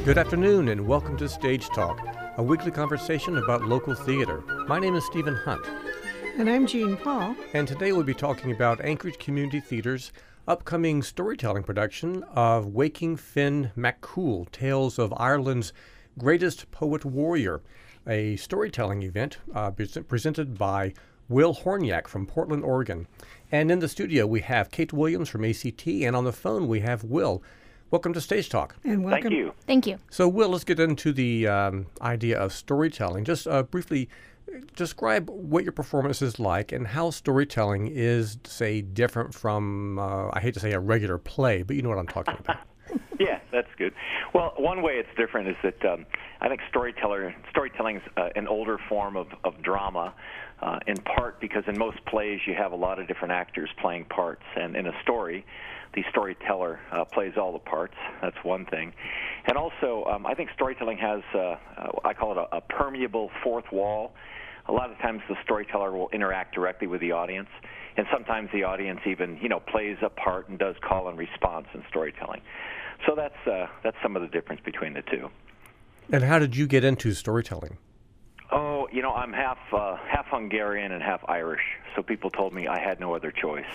Good afternoon and welcome to Stage Talk, a weekly conversation about local theater. My name is Stephen Hunt. And I'm Jean Paul. And today we'll be talking about Anchorage Community Theater's upcoming storytelling production of Waking Finn McCool, Tales of Ireland's Greatest Poet Warrior, a storytelling event presented by Will Horniak from Portland, Oregon. And in the studio we have Kate Williams from ACT, and on the phone we have Will. Welcome to Stage Talk. And welcome. Thank you. Thank you. So, Will, let's get into the idea of storytelling. Just briefly describe what your performance is like and how storytelling is, say, different from, I hate to say a regular play, but you know what I'm talking about. Yeah, that's good. Well, one way it's different is that I think storytelling is an older form of drama, in part because in most plays you have a lot of different actors playing parts, and in a story, the storyteller plays all the parts. That's one thing. And also, I think storytelling has, I call it a permeable fourth wall. A lot of times the storyteller will interact directly with the audience, and sometimes the audience even, plays a part and does call and response in storytelling. So that's some of the difference between the two. And how did you get into storytelling? Oh, I'm half Hungarian and half Irish, so people told me I had no other choice.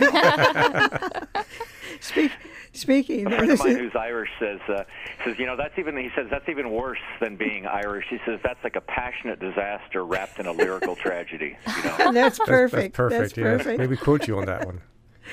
Speaking, a friend of mine who's Irish says that's even worse than being Irish. He says that's like a passionate disaster wrapped in a lyrical tragedy. That's perfect. That's perfect. Maybe quote you on that one.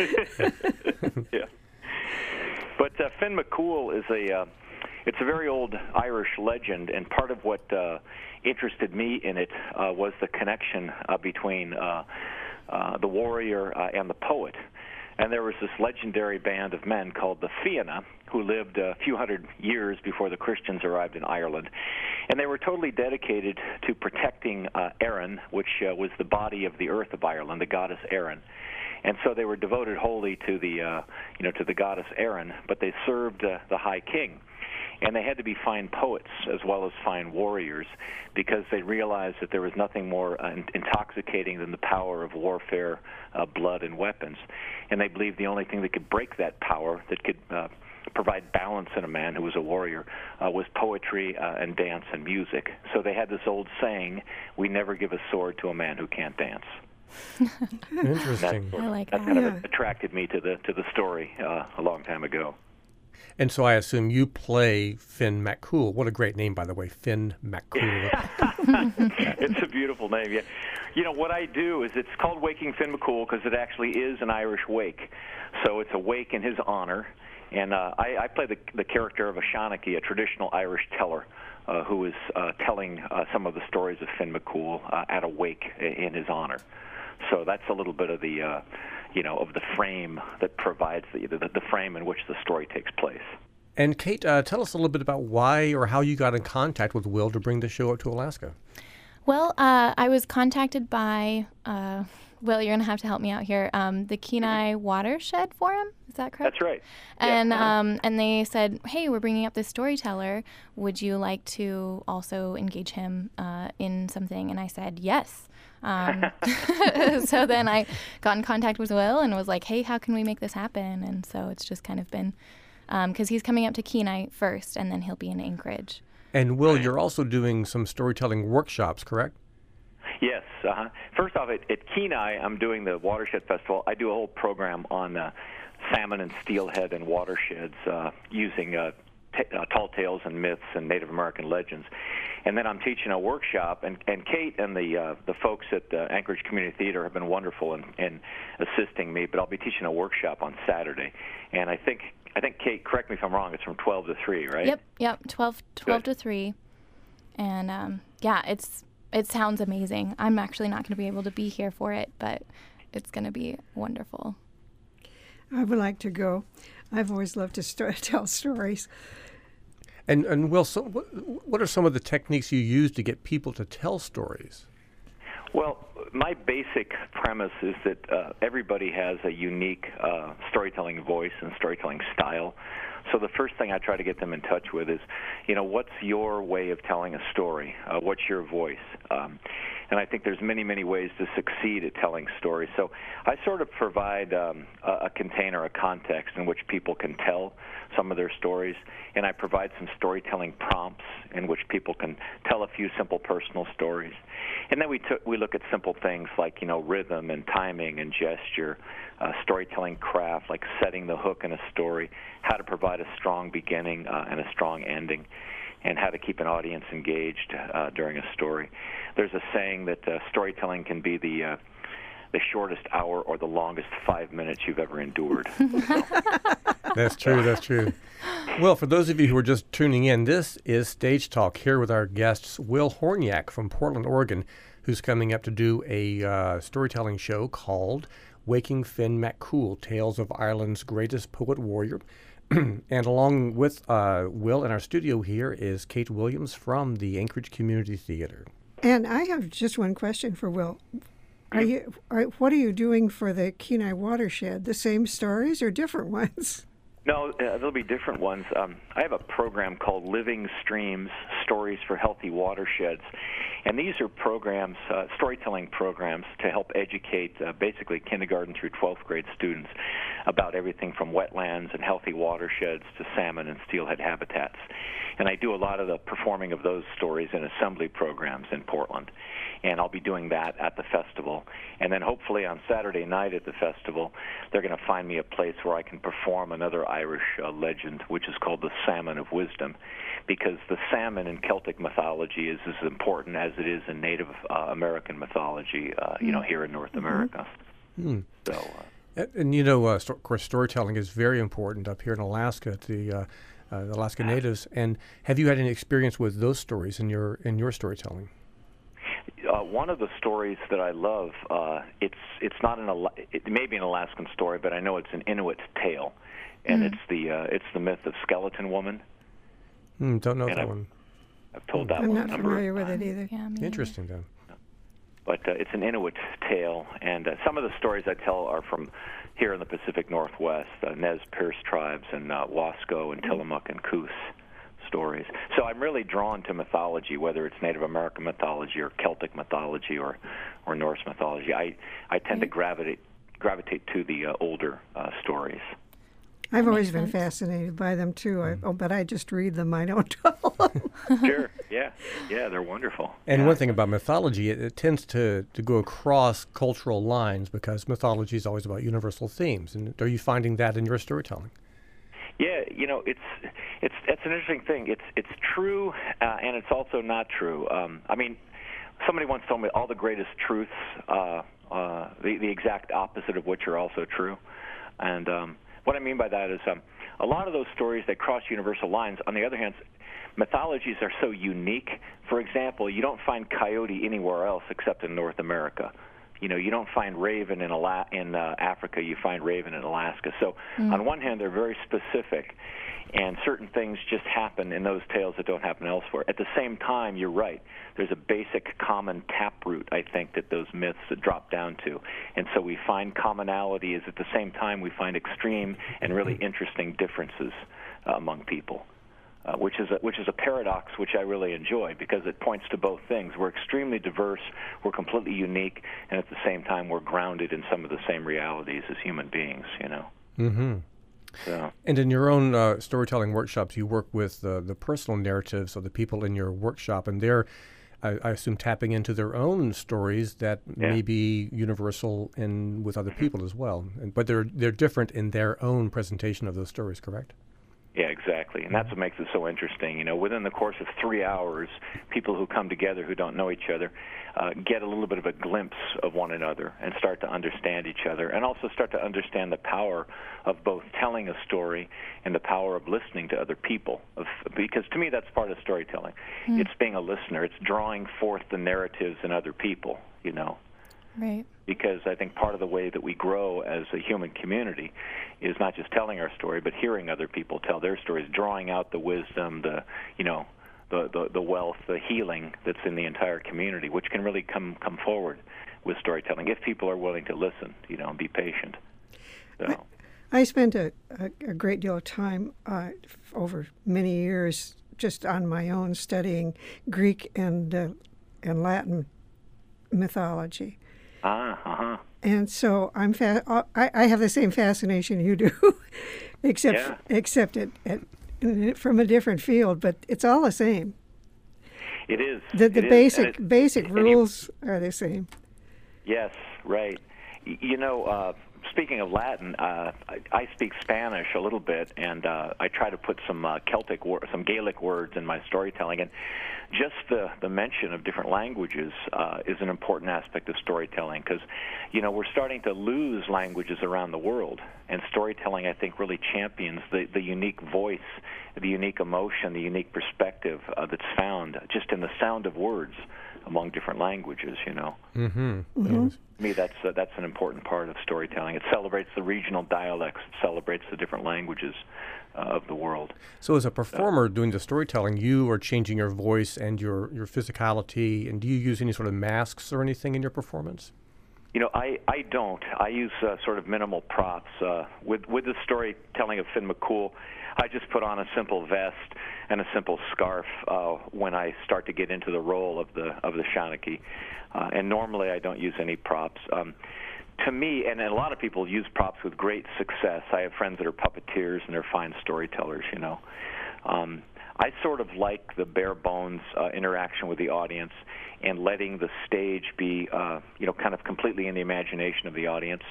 Yeah. But Finn McCool is it's a very old Irish legend, and part of what interested me in it was the connection between the warrior and the poet. And there was this legendary band of men called the Fianna, who lived a few hundred years before the Christians arrived in Ireland. And they were totally dedicated to protecting Erin, which was the body of the earth of Ireland, the goddess Erin. And so they were devoted wholly to the goddess Erin, but they served the High King. And they had to be fine poets as well as fine warriors, because they realized that there was nothing more intoxicating than the power of warfare, blood, and weapons. And they believed the only thing that could break that power, that could provide balance in a man who was a warrior, was poetry and dance and music. So they had this old saying, "We never give a sword to a man who can't dance." Interesting. I like that. That kind of attracted me to the story a long time ago. And so I assume you play Finn McCool. What a great name, by the way, Finn McCool. It's a beautiful name, yeah. What I do is it's called Waking Finn McCool because it actually is an Irish wake. So it's a wake in his honor. And I play the character of a Shanachie, a traditional Irish teller, who is telling some of the stories of Finn McCool at a wake in his honor. So that's a little bit of the, of the frame that provides the frame in which the story takes place. And Kate, tell us a little bit about why or how you got in contact with Will to bring the show up to Alaska. Well, I was contacted by, Will, you're going to have to help me out here, the Kenai Watershed Forum. Is that correct? That's right. And yeah. And they said, hey, we're bringing up this storyteller. Would you like to also engage him in something? And I said, yes. So then I got in contact with Will and was like, hey, how can we make this happen? And so it's just kind of been, because he's coming up to Kenai first, and then he'll be in Anchorage. And Will, you're also doing some storytelling workshops, correct? Yes. First off, at Kenai, I'm doing the Watershed Festival. I do a whole program on salmon and steelhead and watersheds using tall tales and myths and Native American legends. And then I'm teaching a workshop, and Kate and the folks at Anchorage Community Theater have been wonderful in assisting me, but I'll be teaching a workshop on Saturday. And I think Kate, correct me if I'm wrong, it's from 12 to 3, right? Yep, 12 to 3. And it sounds amazing. I'm actually not going to be able to be here for it, but it's going to be wonderful. I would like to go. I've always loved to tell stories. And Will, so what are some of the techniques you use to get people to tell stories? Well, my basic premise is that everybody has a unique storytelling voice and storytelling style. So the first thing I try to get them in touch with is, what's your way of telling a story? What's your voice? and I think there's many, many ways to succeed at telling stories. So I sort of provide a container, a context in which people can tell some of their stories, and I provide some storytelling prompts in which people can tell a few simple personal stories. And then we look at simple things like, rhythm and timing and gesture, storytelling craft, like setting the hook in a story, how to provide a strong beginning and a strong ending, and how to keep an audience engaged during a story. There's a saying that storytelling can be the shortest hour or the longest 5 minutes you've ever endured. That's true. That's true. Well, for those of you who are just tuning in, this is Stage Talk here with our guests, Will Horniak from Portland, Oregon, who's coming up to do a storytelling show called Waking Finn McCool, Tales of Ireland's Greatest Poet Warrior. And along with Will in our studio here is Kate Williams from the Anchorage Community Theater. And I have just one question for Will. What are you doing for the Kenai Watershed? The same stories or different ones? No, there'll be different ones. I have a program called Living Streams, Stories for Healthy Watersheds. And these are programs, storytelling programs, to help educate basically kindergarten through 12th grade students about everything from wetlands and healthy watersheds to salmon and steelhead habitats. And I do a lot of the performing of those stories in assembly programs in Portland. And I'll be doing that at the festival. And then hopefully on Saturday night at the festival, they're going to find me a place where I can perform another Irish legend, which is called the Salmon of Wisdom, because the salmon in Celtic mythology is as important as it is in Native American mythology, here in North America. Mm. So, and of course, storytelling is very important up here in Alaska to the Alaska Natives. And have you had any experience with those stories in your storytelling? One of the stories that I love, it's not it may be an Alaskan story, but I know it's an Inuit tale, and it's the myth of Skeleton Woman. Don't know that one. I've told that I'm one. not familiar with it either. Yeah, Interesting, then. But it's an Inuit tale, and some of the stories I tell are from here in the Pacific Northwest, Nez Perce tribes and Wasco and Tillamook and Coos stories. So I'm really drawn to mythology, whether it's Native American mythology or Celtic mythology or Norse mythology. I tend to gravitate to the older stories. I've always been fascinated by them, too. But I just read them. I don't tell them. Sure, yeah, they're wonderful. And one thing about mythology, it tends to go across cultural lines because mythology is always about universal themes. And are you finding that in your storytelling? Yeah, it's an interesting thing. It's true, and it's also not true. Somebody once told me all the greatest truths, the exact opposite of which are also true. And what I mean by that is a lot of those stories that cross universal lines. On the other hand, mythologies are so unique. For example, you don't find coyote anywhere else except in North America. You don't find raven in Africa. You find raven in Alaska. So on one hand, they're very specific, and certain things just happen in those tales that don't happen elsewhere. At the same time, you're right. There's a basic common taproot, I think, that those myths drop down to. And so we find commonalities. At the same time, we find extreme and really interesting differences among people. Which is a paradox which I really enjoy because it points to both things. We're extremely diverse, we're completely unique, and at the same time we're grounded in some of the same realities as human beings, Mm-hmm. So. And in your own storytelling workshops, you work with the personal narratives of the people in your workshop, and they're, I assume, tapping into their own stories that may be universal and with other people as well. But they're different in their own presentation of those stories, correct? Yeah, exactly. And that's what makes it so interesting. Within the course of 3 hours, people who come together who don't know each other get a little bit of a glimpse of one another and start to understand each other and also start to understand the power of both telling a story and the power of listening to other people. Because to me, that's part of storytelling. It's being a listener. It's drawing forth the narratives in other people, Right. Because I think part of the way that we grow as a human community is not just telling our story, but hearing other people tell their stories, drawing out the wisdom, the wealth, the healing that's in the entire community, which can really come forward with storytelling if people are willing to listen, and be patient. So. I spent a great deal of time over many years just on my own studying Greek and Latin mythology. Uh-huh. And so I have the same fascination you do, except from a different field, but it's all the same. It is. The basic rules are the same. Yes, right. You know, speaking of Latin, I speak Spanish a little bit, and I try to put some some Gaelic words in my storytelling. And just the mention of different languages is an important aspect of storytelling, because, you know, we're starting to lose languages around the world, and storytelling, I think, really champions the unique voice, the unique emotion, the unique perspective that's found just in the sound of words among different languages, you know. Mm-hmm. Mm-hmm. To me, that's an important part of storytelling. It celebrates the regional dialects. It celebrates the different languages of the world. So as a performer doing the storytelling, you are changing your voice and your physicality, and do you use any sort of masks or anything in your performance? You know, I don't. I use sort of minimal props. With the storytelling of Finn McCool, I just put on a simple vest and a simple scarf when I start to get into the role of the Shanachie. And normally I don't use any props. To me, and a lot of people use props with great success. I have friends that are puppeteers and they're fine storytellers, you know. I sort of like the bare bones interaction with the audience and letting the stage be, you know, kind of completely in the imagination of the audience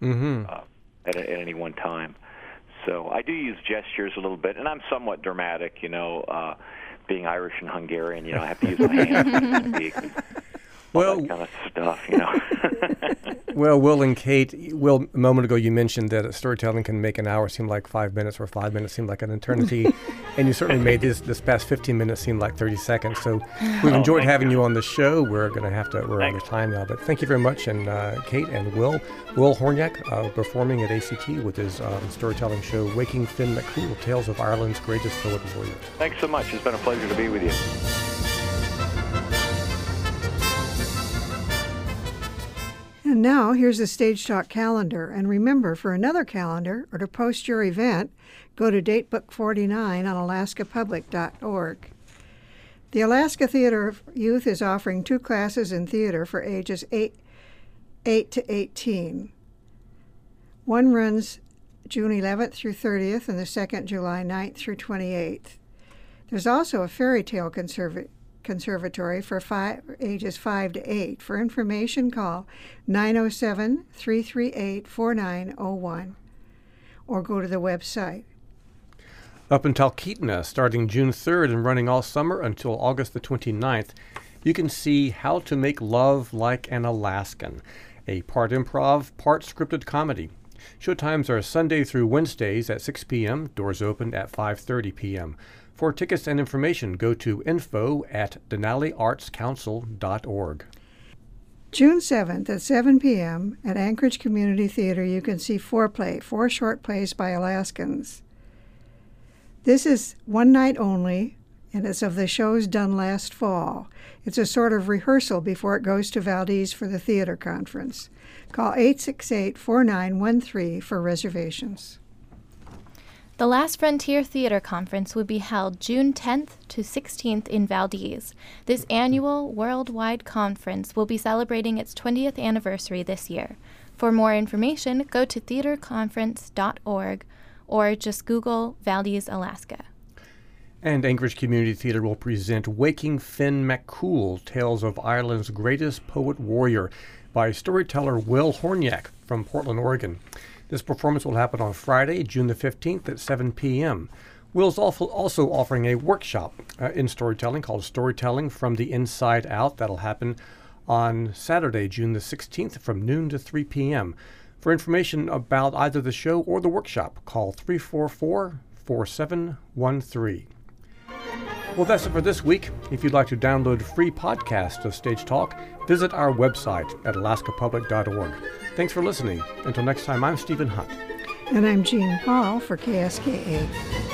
at any one time. So I do use gestures a little bit, and I'm somewhat dramatic, you know, being Irish and Hungarian, you know, I have to use my hands to speak. All that kind of stuff, you know. Well, Will and Kate, Will, a moment ago you mentioned that storytelling can make an hour seem like 5 minutes, or 5 minutes seem like an eternity, and you certainly made this past 15 minutes seem like 30 seconds. So we've enjoyed having you on the show. We're going to have to, we're out of time now, but thank you very much. And Kate and Will Horniak performing at ACT with his storytelling show, Waking Finn McCool, Tales of Ireland's Greatest Poet Warrior. Thanks so much. It's been a pleasure to be with you. And now, here's the Stage Talk calendar. And remember, for another calendar or to post your event, go to Datebook 49 on alaskapublic.org. The Alaska Theater Youth is offering 2 classes in theater for ages 8 to 18. One runs June 11th through 30th, and the second July 9th through 28th. There's also a fairy tale conservatory for ages 5 to 8. For information, call 907-338-4901 or go to the website. Up in Talkeetna, starting June 3rd and running all summer until August the 29th, you can see How to Make Love Like an Alaskan, a part improv, part scripted comedy. Showtimes are Sunday through Wednesdays at 6 p.m., doors open at 5:30 p.m. For tickets and information, go to info@denaliartscouncil.org. June 7th at 7 p.m. at Anchorage Community Theater, you can see Foreplay, 4 short plays by Alaskans. This is one night only, and it's of the shows done last fall. It's a sort of rehearsal before it goes to Valdez for the theater conference. Call 868-4913 for reservations. The Last Frontier Theater Conference will be held June 10th to 16th in Valdez. This annual worldwide conference will be celebrating its 20th anniversary this year. For more information, go to theaterconference.org or just Google Valdez, Alaska. And Anchorage Community Theater will present Waking Finn McCool, Tales of Ireland's Greatest Poet Warrior, by storyteller Will Horniak from Portland, Oregon. This performance will happen on Friday, June the 15th at 7 p.m. Will's also offering a workshop in storytelling called Storytelling from the Inside Out. That'll happen on Saturday, June the 16th from noon to 3 p.m. For information about either the show or the workshop, call 344-4713. Well, that's it for this week. If you'd like to download free podcasts of Stage Talk, visit our website at alaskapublic.org. Thanks for listening. Until next time, I'm Stephen Hunt. And I'm Jean Paul for KSKA.